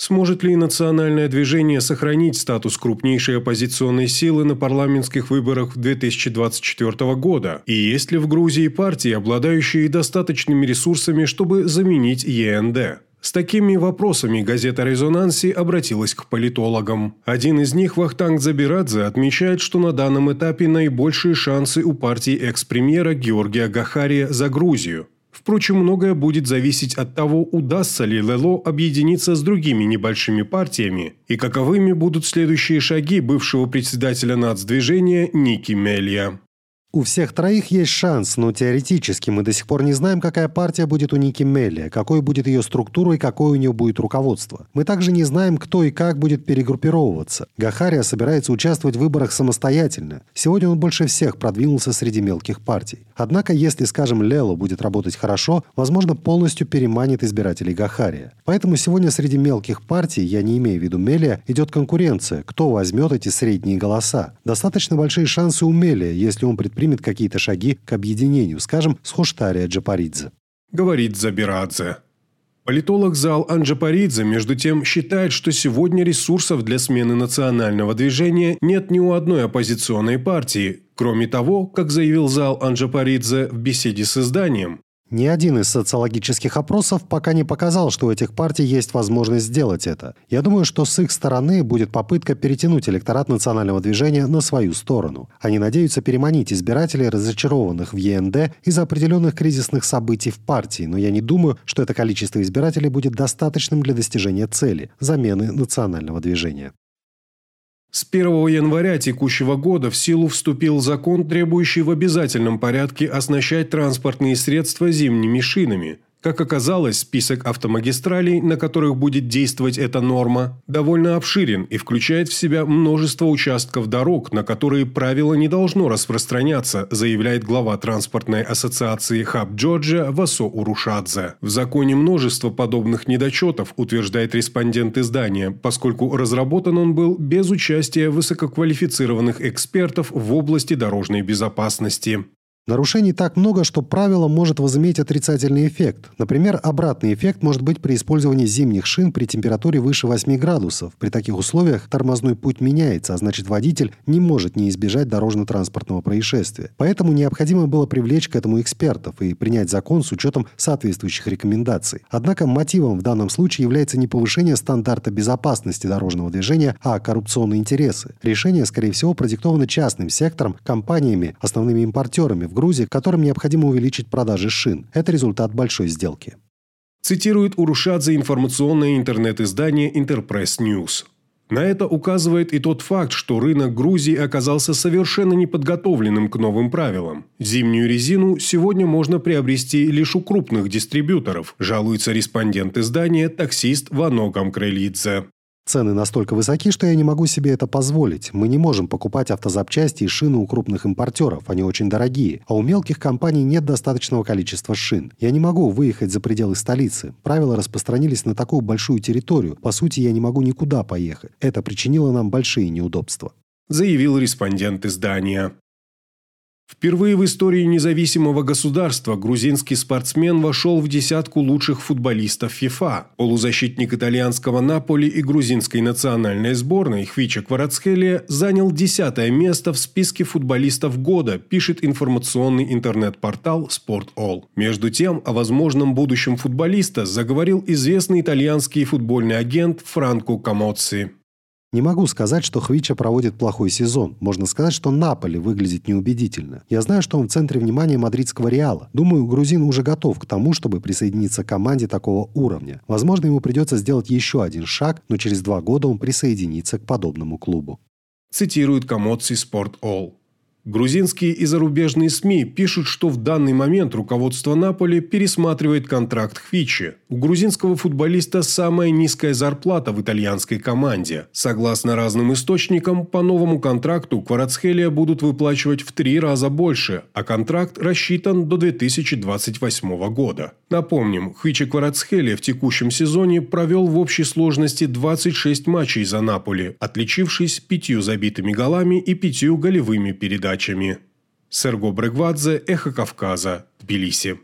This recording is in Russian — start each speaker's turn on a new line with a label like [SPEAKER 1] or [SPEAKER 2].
[SPEAKER 1] Сможет ли национальное движение сохранить статус крупнейшей оппозиционной силы на парламентских выборах 2024 года? И есть ли в Грузии партии, обладающие достаточными ресурсами, чтобы заменить ЕНД? С такими вопросами газета «Резонанси» обратилась к политологам. Один из них, Вахтанг Забирадзе, отмечает, что на данном этапе наибольшие шансы у партии экс-премьера Георгия Гахария за Грузию. Впрочем, многое будет зависеть от того, удастся ли Лело объединиться с другими небольшими партиями и каковыми будут следующие шаги бывшего председателя нацдвижения Ники Мелия.
[SPEAKER 2] У всех троих есть шанс, но теоретически мы до сих пор не знаем, какая партия будет у Ники Мелия, какой будет ее структура и какое у нее будет руководство. Мы также не знаем, кто и как будет перегруппировываться. Гахария собирается участвовать в выборах самостоятельно. Сегодня он больше всех продвинулся среди мелких партий. Однако, если, скажем, Лело будет работать хорошо, возможно, полностью переманит избирателей Гахария. Поэтому сегодня среди мелких партий, я не имею в виду Мелия, идет конкуренция, кто возьмет эти средние голоса. Достаточно большие шансы у Мелия, если он предпримет какие-то шаги к объединению, скажем, с Хоштарией Джапаридзе.
[SPEAKER 1] Говорит Забирадзе. Политолог Зал Анджапаридзе, между тем, считает, что сегодня ресурсов для смены национального движения нет ни у одной оппозиционной партии. Кроме того, как заявил Зал Анджапаридзе в беседе с изданием,
[SPEAKER 2] ни один из социологических опросов пока не показал, что у этих партий есть возможность сделать это. Я думаю, что с их стороны будет попытка перетянуть электорат национального движения на свою сторону. Они надеются переманить избирателей, разочарованных в ЕНД из-за определенных кризисных событий в партии, но я не думаю, что это количество избирателей будет достаточным для достижения цели – замены национального движения.
[SPEAKER 1] С 1 января текущего года в силу вступил закон, требующий в обязательном порядке оснащать транспортные средства зимними шинами. Как оказалось, список автомагистралей, на которых будет действовать эта норма, довольно обширен и включает в себя множество участков дорог, на которые правило не должно распространяться, заявляет глава транспортной ассоциации Хаб Джорджия Васо Урушадзе. В законе множество подобных недочетов, утверждает респондент издания, поскольку разработан он был без участия высококвалифицированных экспертов в области дорожной безопасности.
[SPEAKER 2] Нарушений так много, что правило может возыметь отрицательный эффект. Например, обратный эффект может быть при использовании зимних шин при температуре выше 8 градусов. При таких условиях тормозной путь меняется, а значит водитель не может не избежать дорожно-транспортного происшествия. Поэтому необходимо было привлечь к этому экспертов и принять закон с учетом соответствующих рекомендаций. Однако мотивом в данном случае является не повышение стандарта безопасности дорожного движения, а коррупционные интересы. Решение, скорее всего, продиктовано частным сектором, компаниями, основными импортерами в Грузии, которым необходимо увеличить продажи шин. Это результат большой сделки.
[SPEAKER 1] Цитирует Урушадзе информационное интернет-издание Интерпресс Ньюс. На это указывает и тот факт, что рынок Грузии оказался совершенно неподготовленным к новым правилам. Зимнюю резину сегодня можно приобрести лишь у крупных дистрибьюторов, жалуется респондент издания таксист Вано Гамкрелидзе.
[SPEAKER 2] Цены настолько высоки, что я не могу себе это позволить. Мы не можем покупать автозапчасти и шины у крупных импортеров, они очень дорогие. А у мелких компаний нет достаточного количества шин. Я не могу выехать за пределы столицы. Правила распространились на такую большую территорию. По сути, я не могу никуда поехать. Это причинило нам большие неудобства.
[SPEAKER 1] Заявил респондент издания. Впервые в истории независимого государства грузинский спортсмен вошел в десятку лучших футболистов ФИФА. Полузащитник итальянского Наполи и грузинской национальной сборной Хвича Кварацхелия занял 10-е место в списке футболистов года, пишет информационный интернет-портал Sport.all. Между тем, о возможном будущем футболиста заговорил известный итальянский футбольный агент Франко Камоцци.
[SPEAKER 2] Не могу сказать, что Хвича проводит плохой сезон. Можно сказать, что Наполи выглядит неубедительно. Я знаю, что он в центре внимания мадридского Реала. Думаю, грузин уже готов к тому, чтобы присоединиться к команде такого уровня. Возможно, ему придется сделать еще один шаг, но через 2 года он присоединится к подобному клубу.
[SPEAKER 1] Цитирует Камоцци Sport.all. Грузинские и зарубежные СМИ пишут, что в данный момент руководство Наполи пересматривает контракт Хвичи. У грузинского футболиста самая низкая зарплата в итальянской команде. Согласно разным источникам, по новому контракту Кварацхелия будут выплачивать в 3 раза больше, а контракт рассчитан до 2028 года. Напомним, Хвича Кварацхелия в текущем сезоне провел в общей сложности 26 матчей за Наполи, отличившись 5 забитыми голами и 5 голевыми передачами. Серго Брегвадзе, Эхо Кавказа, Тбилиси.